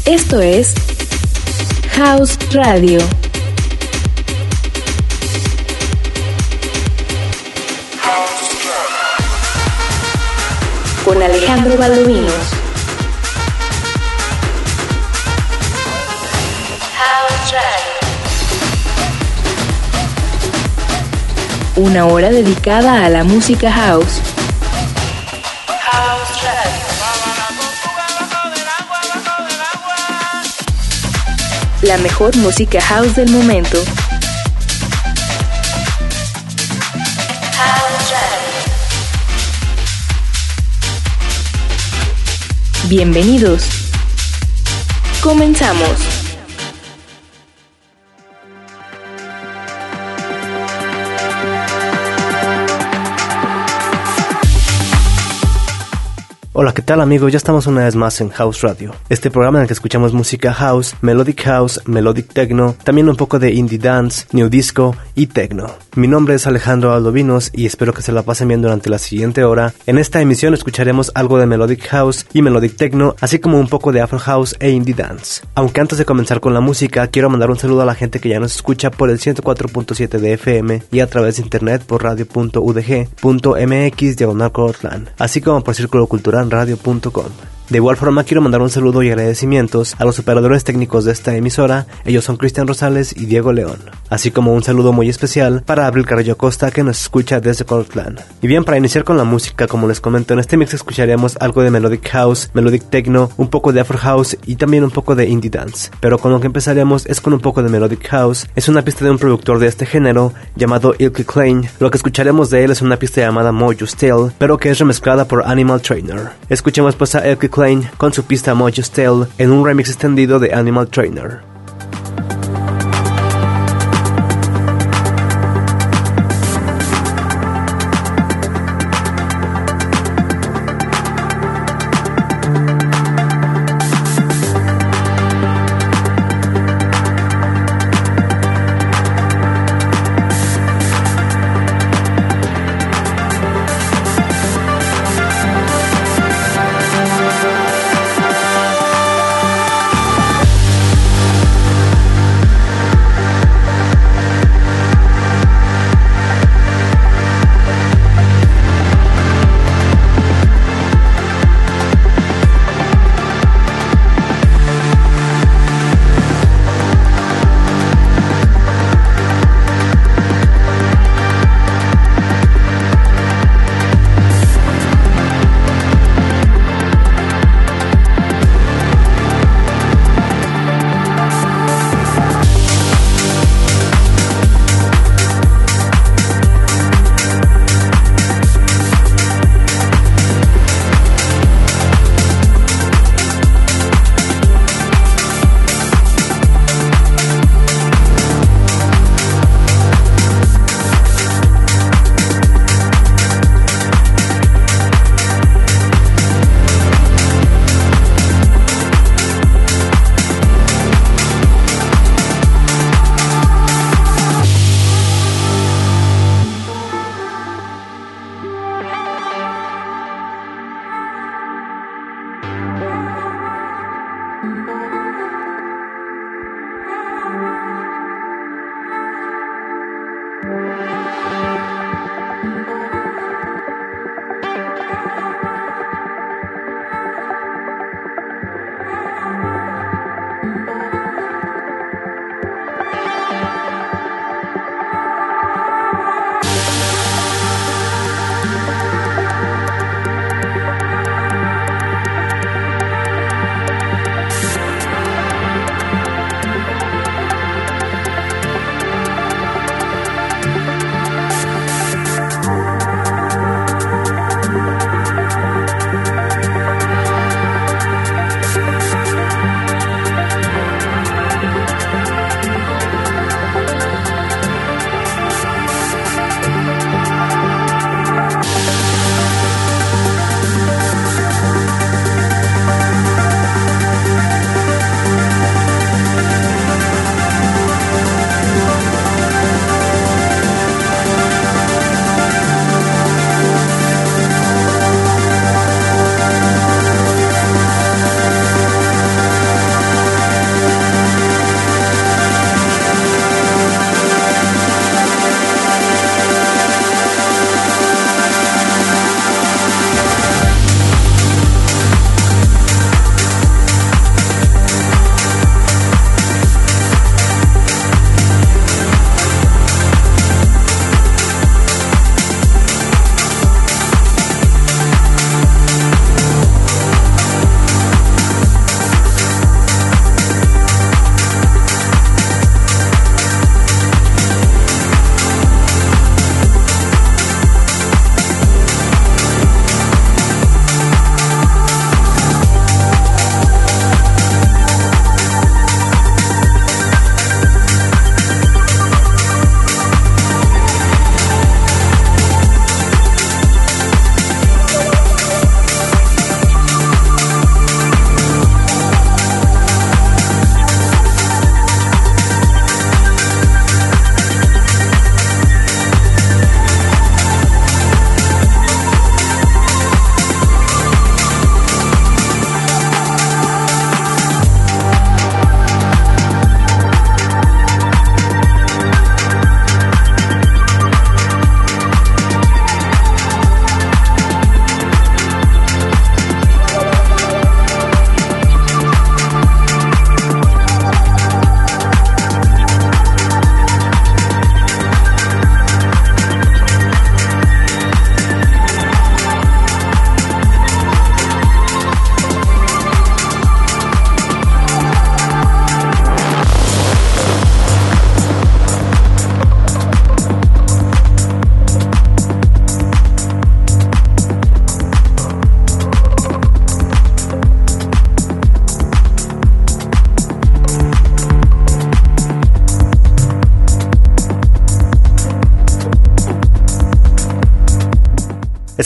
Esto es House Radio. Con Alejandro Valdovinos. House Radio. Una hora dedicada a la música house. House Radio. La mejor música house del momento. House Radio. Bienvenidos. Comenzamos. Hola, ¿qué tal amigos? Ya estamos una vez más en House Radio, este programa en el que escuchamos música house, melodic techno, también un poco de indie dance, new disco y techno. Mi nombre es Alejandro Valdovinos y espero que se la pasen bien durante la siguiente hora. En esta emisión escucharemos algo de melodic house y melodic techno, así como un poco de afro house e indie dance. Aunque antes de comenzar con la música, quiero mandar un saludo a la gente que ya nos escucha por el 104.7 de FM y a través de internet por radio.udg.mx/Cortland, así como por Círculo Cultural radio.com. De igual forma quiero mandar un saludo y agradecimientos a los operadores técnicos de esta emisora. Ellos son Cristian Rosales y Diego León, así como un saludo muy especial para Abril Carrillo Costa, que nos escucha desde Cortland. Y bien, para iniciar con la música, como les comento, en este mix escucharemos algo de melodic house, melodic techno, un poco de afro house y también un poco de indie dance. Pero con lo que empezaremos es con un poco de melodic house. Es una pista de un productor de este género llamado Ilky Klein. Lo que escucharemos de él es una pista llamada Mojo's Tale, pero que es remezclada por Animal Trainer. Escuchemos pues a Ilky Klein con su pista Mojo's Tale en un remix extendido de Animal Trainer.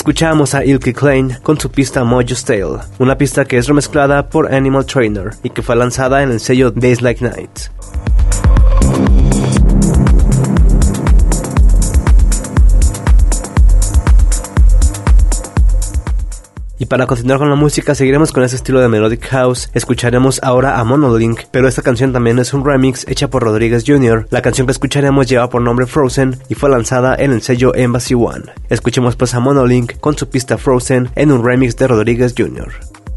Escuchamos a Ilke Klein con su pista Mojo's Tale, una pista que es remezclada por Animal Trainer y que fue lanzada en el sello Days Like Nights. Y para continuar con la música, seguiremos con ese estilo de Melodic House. Escucharemos ahora a Monolink, pero esta canción también es un remix hecha por Rodríguez Jr. La canción que escucharemos lleva por nombre Frozen y fue lanzada en el sello Embassy One. Escuchemos pues a Monolink con su pista Frozen en un remix de Rodríguez Jr.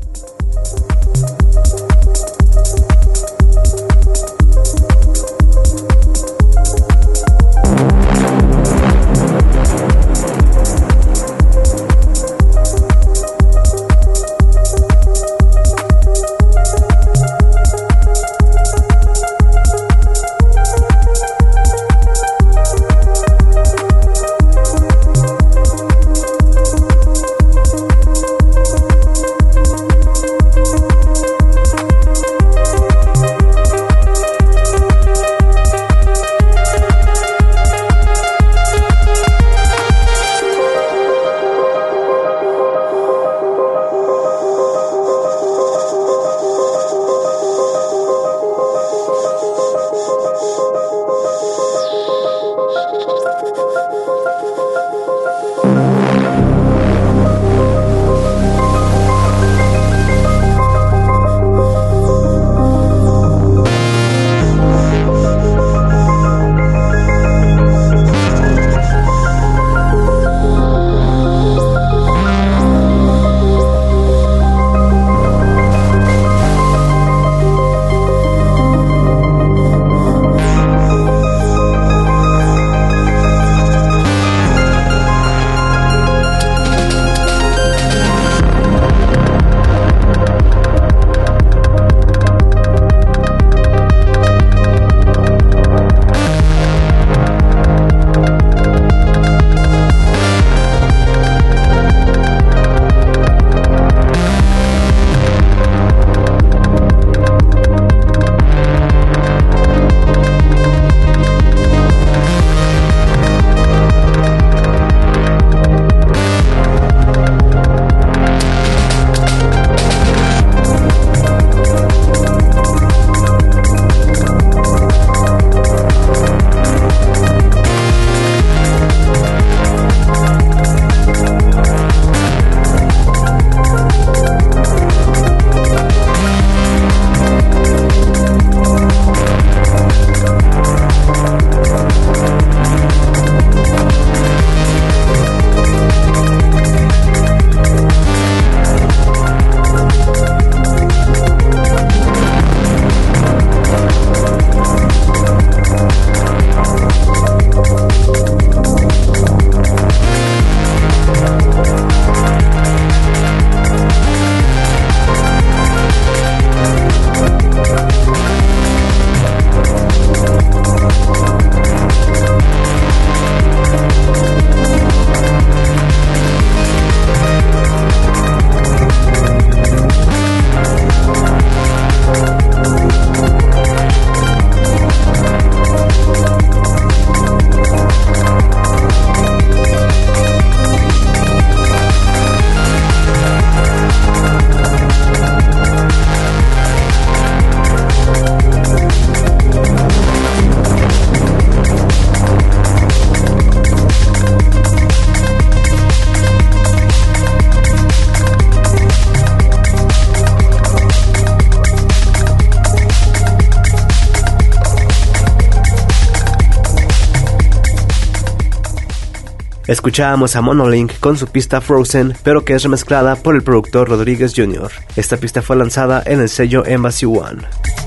Escuchábamos a Monolink con su pista Frozen, pero que es remezclada por el productor Rodríguez Jr. Esta pista fue lanzada en el sello Embassy One.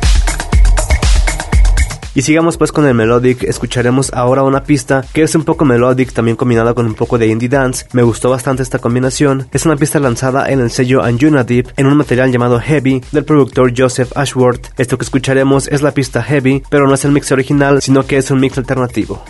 Y sigamos pues con el Melodic. Escucharemos ahora una pista que es un poco Melodic, también combinada con un poco de Indie Dance. Me gustó bastante esta combinación. Es una pista lanzada en el sello Anjuna Deep en un material llamado Heavy del productor Joseph Ashworth. Esto que escucharemos es la pista Heavy, pero no es el mix original, sino que es un mix alternativo.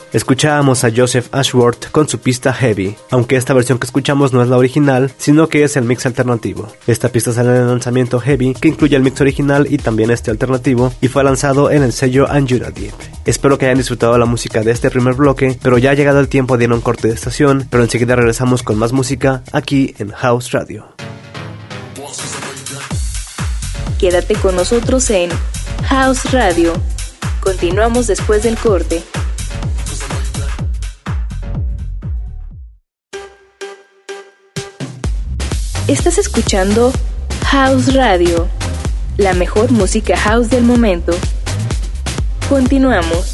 Escuchábamos a Joseph Ashworth con su pista Heavy, aunque esta versión que escuchamos no es la original, sino que es el mix alternativo. Esta pista sale en el lanzamiento Heavy, que incluye el mix original y también este alternativo, y fue lanzado en el sello Anjuna Deep. Espero que hayan disfrutado la música de este primer bloque, pero ya ha llegado el tiempo de ir a un corte de estación, pero enseguida regresamos con más música aquí en House Radio. Quédate con nosotros en House Radio. Continuamos después del corte. Estás escuchando House Radio, la mejor música house del momento. Continuamos.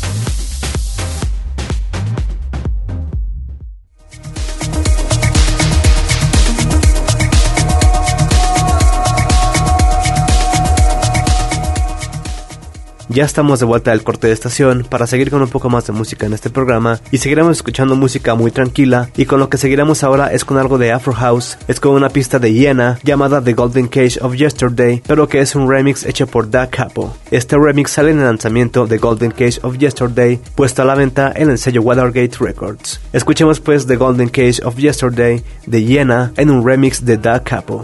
Ya estamos de vuelta del corte de estación para seguir con un poco más de música en este programa y seguiremos escuchando música muy tranquila, y con lo que seguiremos ahora es con algo de Afro House. Es con una pista de Yena llamada The Golden Cage of Yesterday, pero que es un remix hecho por Da Capo. Este remix sale en el lanzamiento de Golden Cage of Yesterday, puesto a la venta en el sello Watergate Records. Escuchemos pues The Golden Cage of Yesterday de Yena en un remix de Da Capo.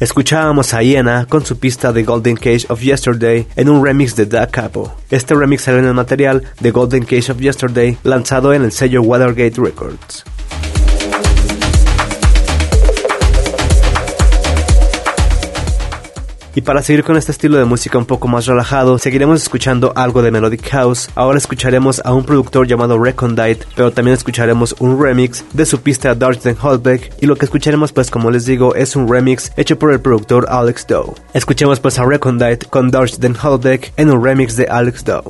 Escuchábamos a Iena con su pista de Golden Cage of Yesterday en un remix de Da Capo. Este remix salió en el material de Golden Cage of Yesterday lanzado en el sello Watergate Records. Y para seguir con este estilo de música un poco más relajado, seguiremos escuchando algo de Melodic House. Ahora escucharemos a un productor llamado Recondite, pero también escucharemos un remix de su pista Darch Den Holbeck. Y lo que escucharemos, pues como les digo, es un remix hecho por el productor Alex Doe. Escuchemos pues a Recondite con Darch Den Holbeck en un remix de Alex Doe.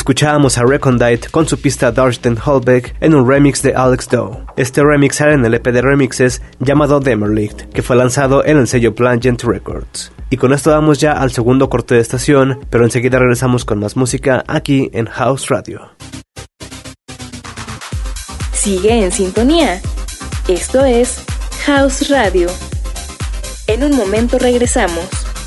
Escuchábamos a Recondite con su pista Darsten Holbeck en un remix de Alex Doe. Este remix sale en el EP de remixes llamado Demerlicht, que fue lanzado en el sello Plangent Records. Y con esto vamos ya al segundo corte de estación, pero enseguida regresamos con más música aquí en House Radio. Sigue en sintonía. Esto es House Radio. En un momento regresamos.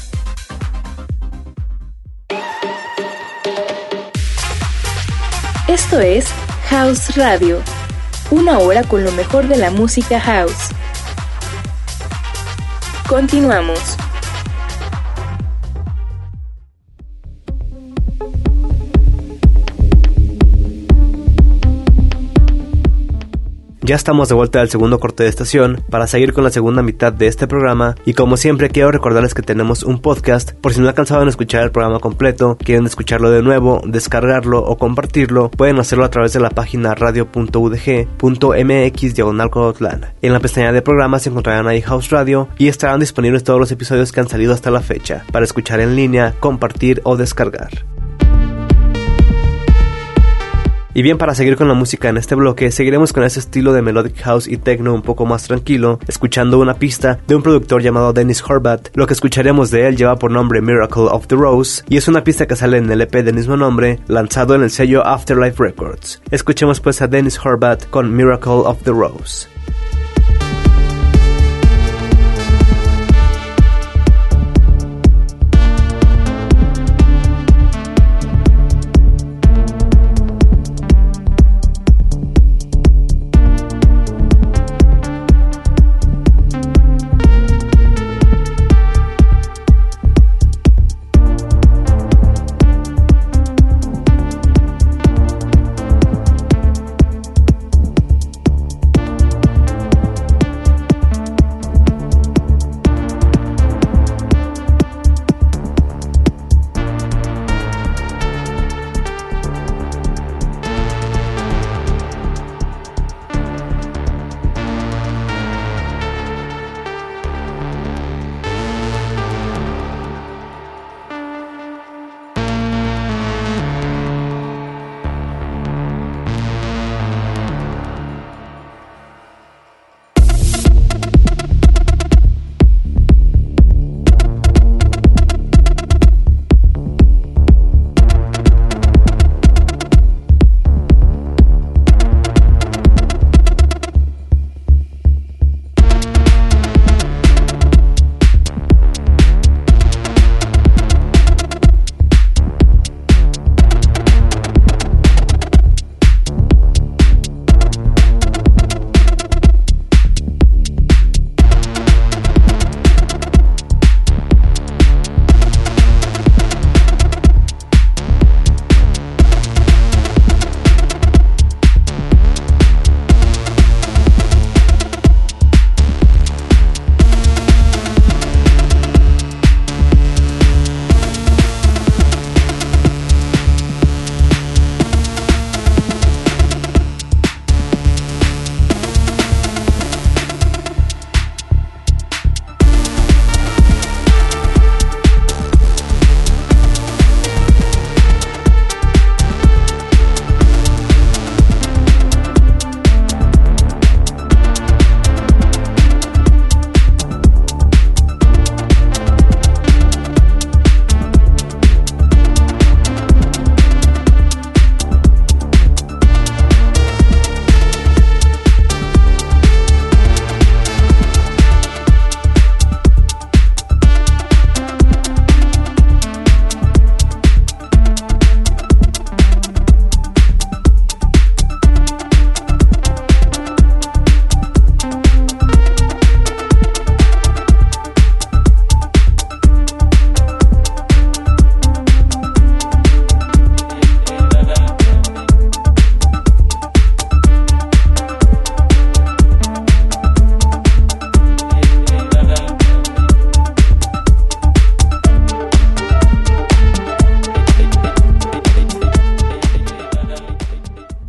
Esto es House Radio, una hora con lo mejor de la música house. Continuamos. Ya estamos de vuelta al segundo corte de estación para seguir con la segunda mitad de este programa y como siempre quiero recordarles que tenemos un podcast por si no alcanzaban a escuchar el programa completo, quieren escucharlo de nuevo, descargarlo o compartirlo, pueden hacerlo a través de la página radio.udg.mx/Colotlán. En la pestaña de programas se encontrarán ahí House Radio y estarán disponibles todos los episodios que han salido hasta la fecha para escuchar en línea, compartir o descargar. Y bien, para seguir con la música en este bloque, seguiremos con ese estilo de melodic house y techno un poco más tranquilo, escuchando una pista de un productor llamado Dennis Horvath. Lo que escucharemos de él lleva por nombre Miracle of the Rose, y es una pista que sale en el EP del mismo nombre, lanzado en el sello Afterlife Records. Escuchemos pues a Dennis Horvath con Miracle of the Rose.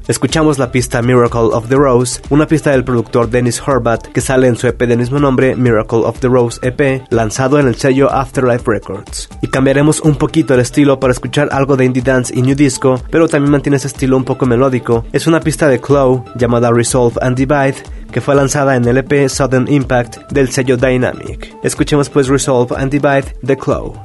Escuchamos la pista Miracle of the Rose, una pista del productor Dennis Horvath que sale en su EP del mismo nombre, Miracle of the Rose EP, lanzado en el sello Afterlife Records. Y cambiaremos un poquito el estilo para escuchar algo de indie dance y new disco, pero también mantiene ese estilo un poco melódico. Es una pista de Chloe llamada Resolve and Divide, que fue lanzada en el EP Sudden Impact del sello Dynamic. Escuchemos pues Resolve and Divide de Chloe.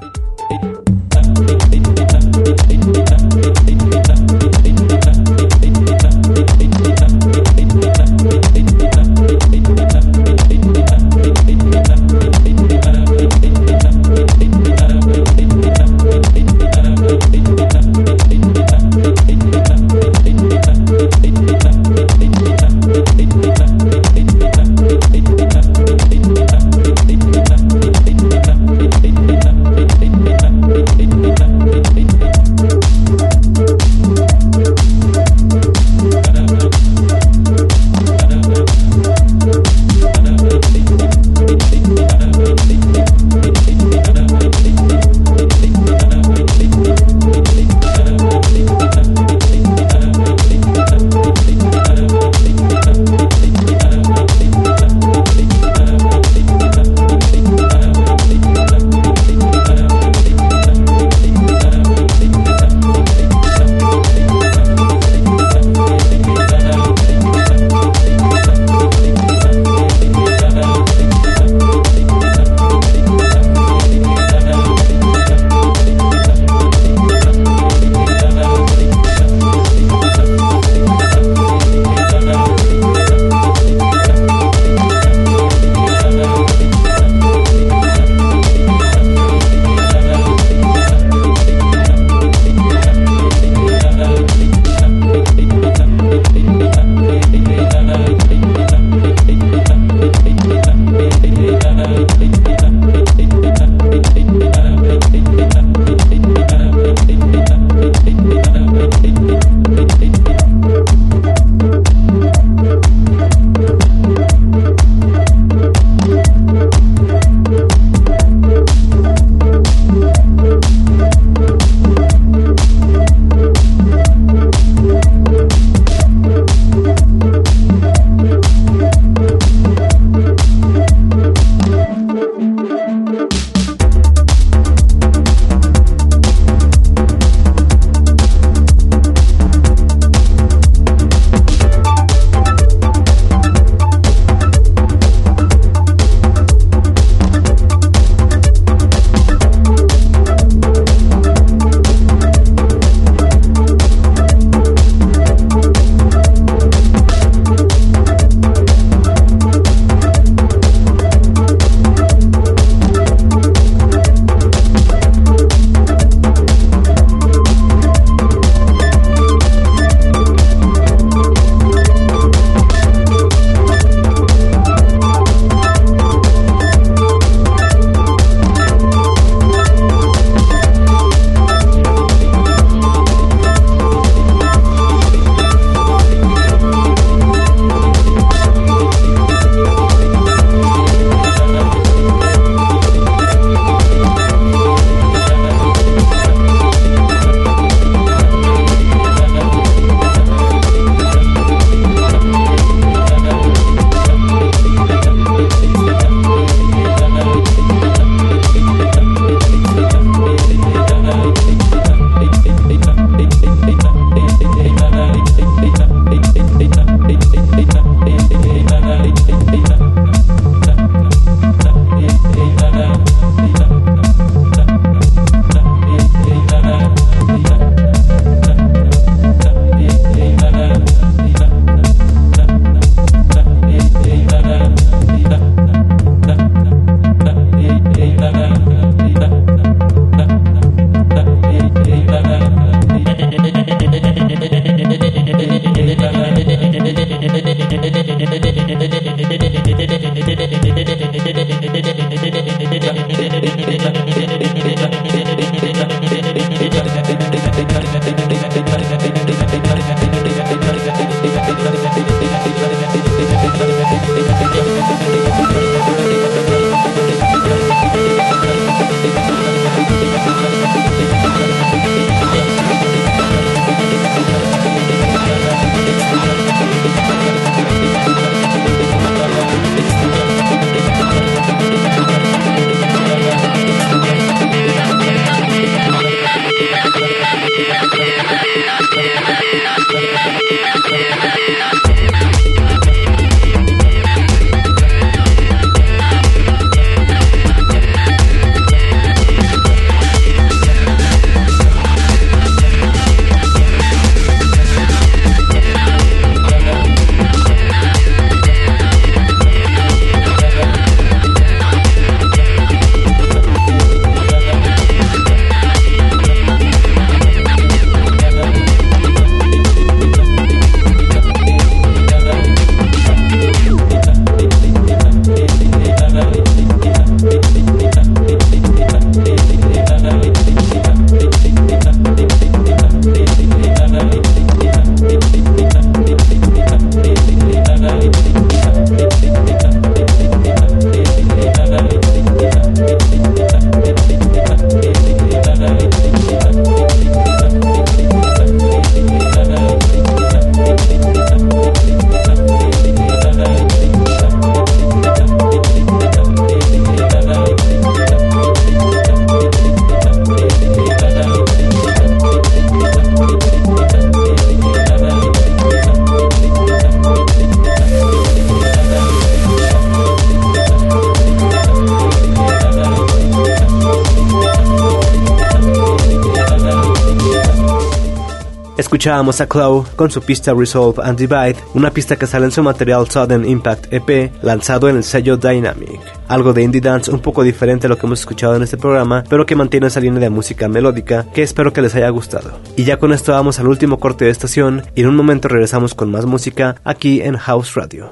Escuchábamos a Claw con su pista Resolve and Divide, una pista que sale en su material Sudden Impact EP, lanzado en el sello Dynamic. Algo de indie dance un poco diferente a lo que hemos escuchado en este programa, pero que mantiene esa línea de música melódica que espero que les haya gustado. Y ya con esto vamos al último corte de estación y en un momento regresamos con más música aquí en House Radio.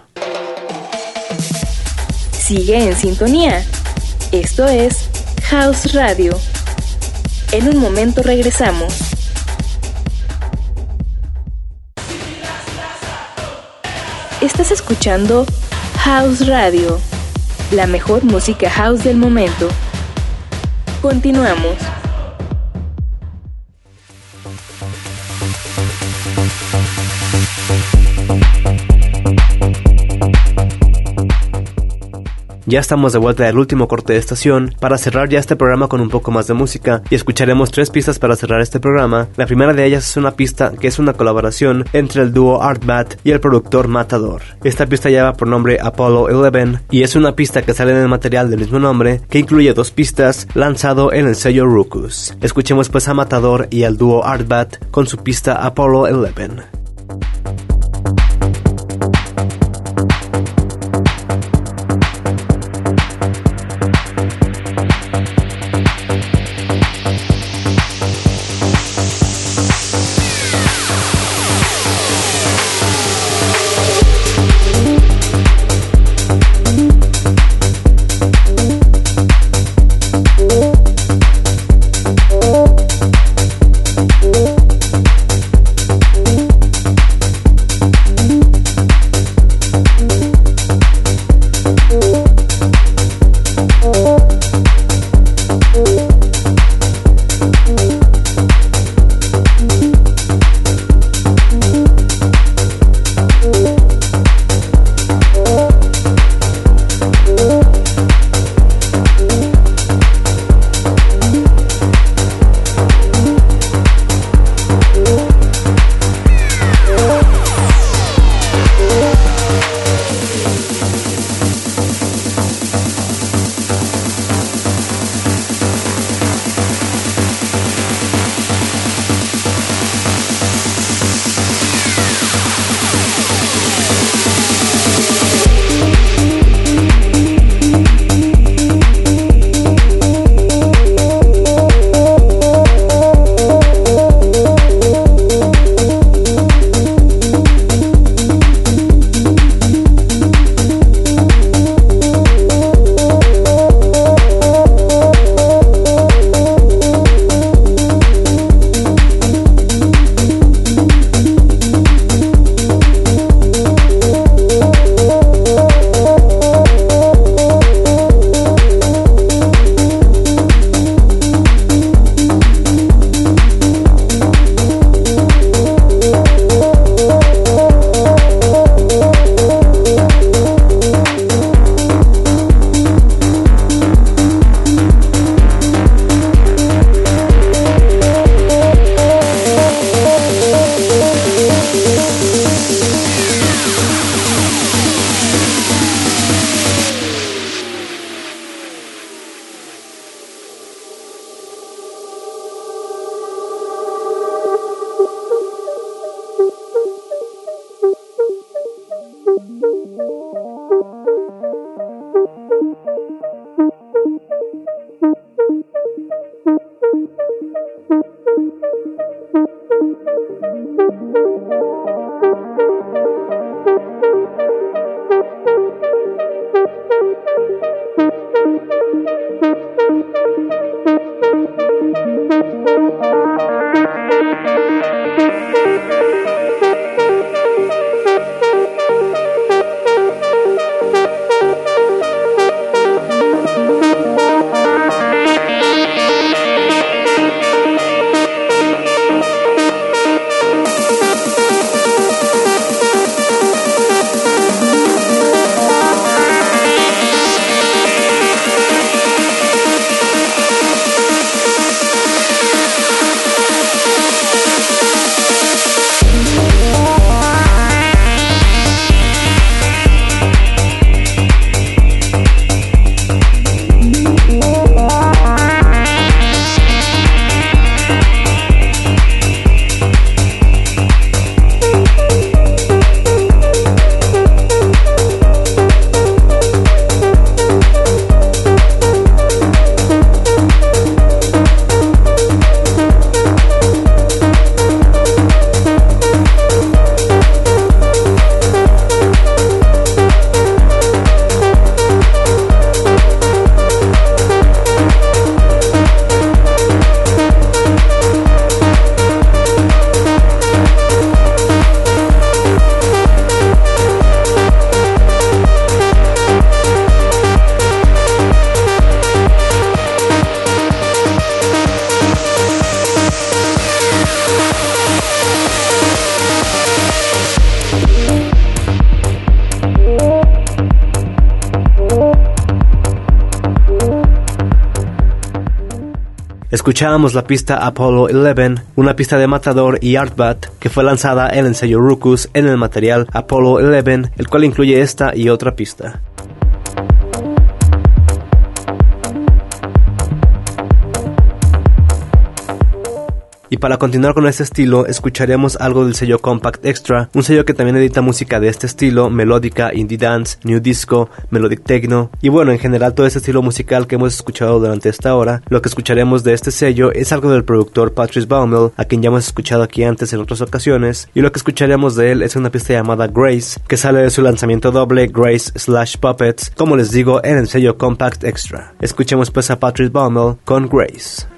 Sigue en sintonía. Esto es House Radio. En un momento regresamos. Estás escuchando House Radio, la mejor música house del momento. Continuamos. Ya estamos de vuelta del último corte de estación para cerrar ya este programa con un poco más de música y escucharemos 3 pistas para cerrar este programa. La primera de ellas es una pista que es una colaboración entre el dúo Artbat y el productor Matador. Esta pista lleva por nombre Apollo 11 y es una pista que sale en el material del mismo nombre que incluye 2 pistas lanzado en el sello Ruckus. Escuchemos pues a Matador y al dúo Artbat con su pista Apollo 11. Escuchábamos la pista Apollo 11, una pista de Matador y Artbat que fue lanzada en el sello Ruckus en el material Apollo 11, el cual incluye esta y otra pista. Y para continuar con este estilo, escucharemos algo del sello Compact Extra, un sello que también edita música de este estilo, melódica, indie dance, new disco, melodic techno, y bueno, en general todo este estilo musical que hemos escuchado durante esta hora. Lo que escucharemos de este sello es algo del productor Patrice Baumel, a quien ya hemos escuchado aquí antes en otras ocasiones, y lo que escucharemos de él es una pista llamada Grace, que sale de su lanzamiento doble Grace/Puppets, como les digo, en el sello Compact Extra. Escuchemos pues a Patrice Baumel con Grace.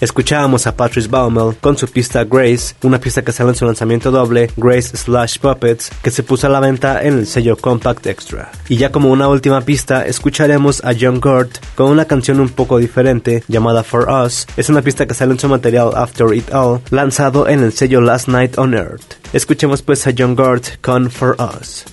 Escuchábamos a Patrice Baumel con su pista Grace, una pista que sale en su lanzamiento doble Grace/Puppets, que se puso a la venta en el sello Compact Extra. Y ya como una última pista, escucharemos a John Gort con una canción un poco diferente llamada For Us. Es una pista que sale en su material After It All, lanzado en el sello Last Night on Earth. Escuchemos pues a John Gort con For Us.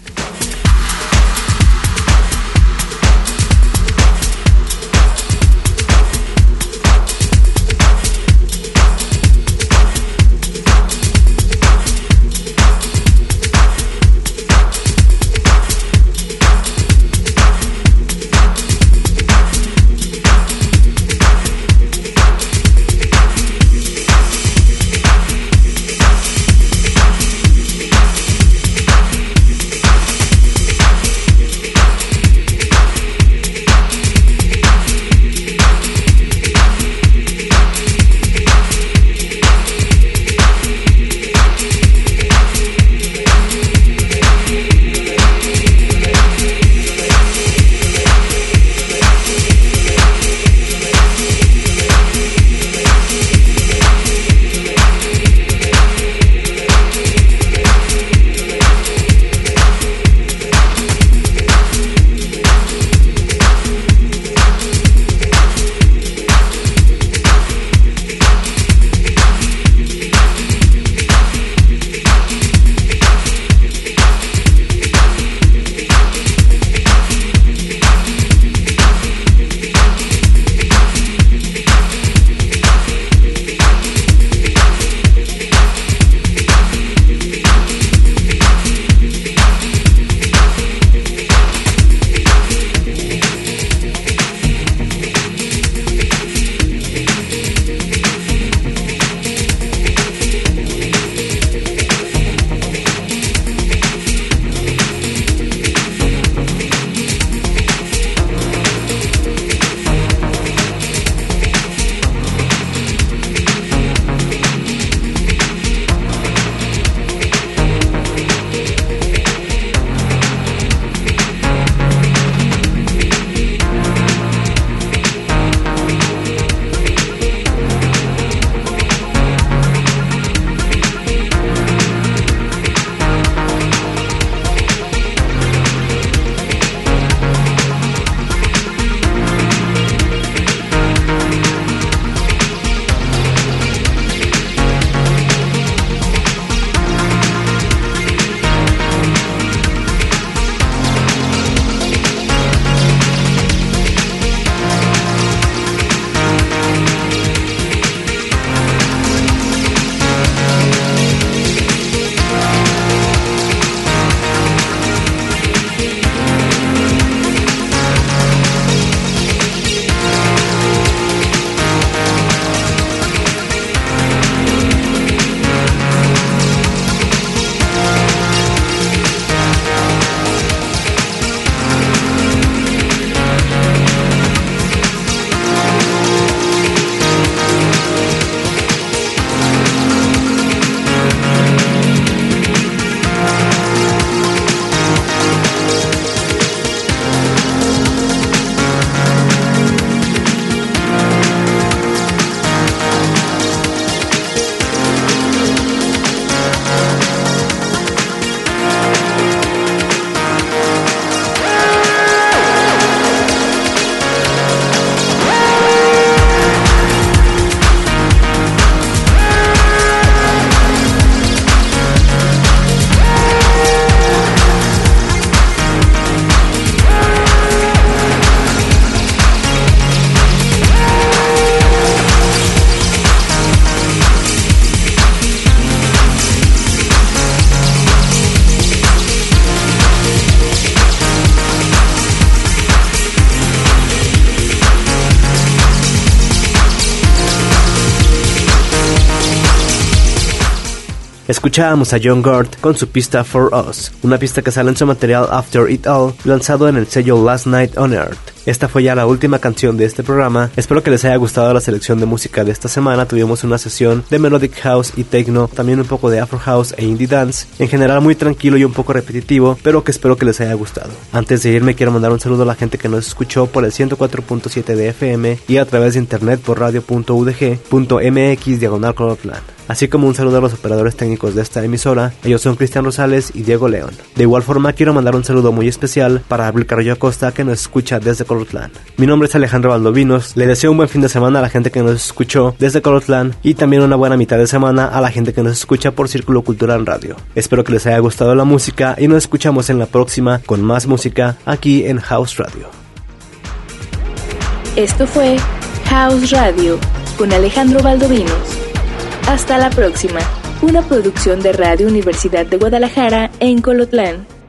Escuchábamos a John Gort con su pista For Us, una pista que sale en su material After It All, lanzado en el sello Last Night on Earth. Esta fue ya la última canción de este programa. Espero que les haya gustado la selección de música de esta semana. Tuvimos una sesión de Melodic House y Techno, también un poco de Afro House e Indie Dance. En general muy tranquilo y un poco repetitivo, pero que espero que les haya gustado. Antes de irme quiero mandar un saludo a la gente que nos escuchó por el 104.7 de FM y a través de internet por radio.udg.mx/Colotlan. Así como un saludo a los operadores técnicos de esta emisora. Ellos son Cristian Rosales y Diego León. De igual forma quiero mandar un saludo muy especial para Abril Carrillo Acosta, que nos escucha desde Colotlán. Mi nombre es Alejandro Valdovinos. Le deseo un buen fin de semana a la gente que nos escuchó desde Colotlán y también una buena mitad de semana a la gente que nos escucha por Círculo Cultural Radio. Espero que les haya gustado la música y nos escuchamos en la próxima con más música aquí en House Radio. Esto fue House Radio con Alejandro Valdovinos. Hasta la próxima, una producción de Radio Universidad de Guadalajara en Colotlán.